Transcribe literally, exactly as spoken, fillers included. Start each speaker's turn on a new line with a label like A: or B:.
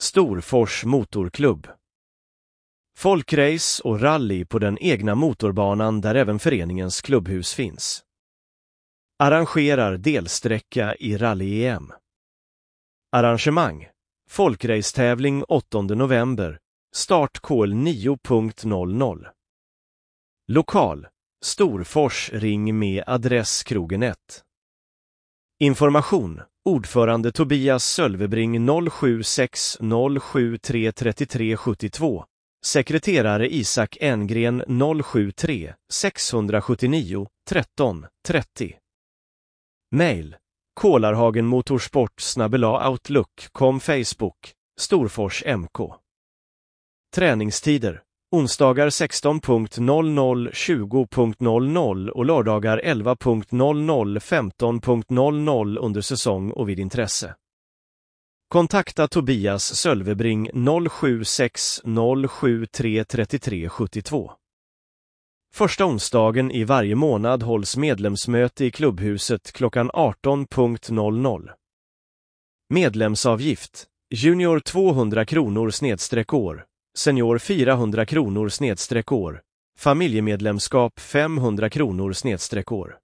A: Storfors motorklubb. Folkrace och rally på den egna motorbanan där även föreningens klubbhus finns. Arrangerar delsträcka i rally-E M. Arrangemang. Folkrace-tävling åttonde november. Start K L nio punkt noll noll. Lokal. Storfors, ring med adress Krogen ett. Information. Ordförande Tobias Sölvebring noll sju sex noll sju tre tre tre sju två. Sekreterare Isak Engren noll sju tre sex sju nio tretton trettio. Mail. Kolarhagen Motorsport snabel-a outlook punkt com. Facebook. Storfors M K. Träningstider. Onsdagar sexton tjugo och lördagar elva femton under säsong och vid intresse. Kontakta Tobias Sölvebring noll sju sex noll sju tre tre tre sju två. Första onsdagen i varje månad hålls medlemsmöte i klubbhuset klockan arton noll. Medlemsavgift. Junior tvåhundra kronor snedstreck år. Senior fyrahundra kronor snedstreck år. Familjemedlemskap femhundra kronor snedstreck år.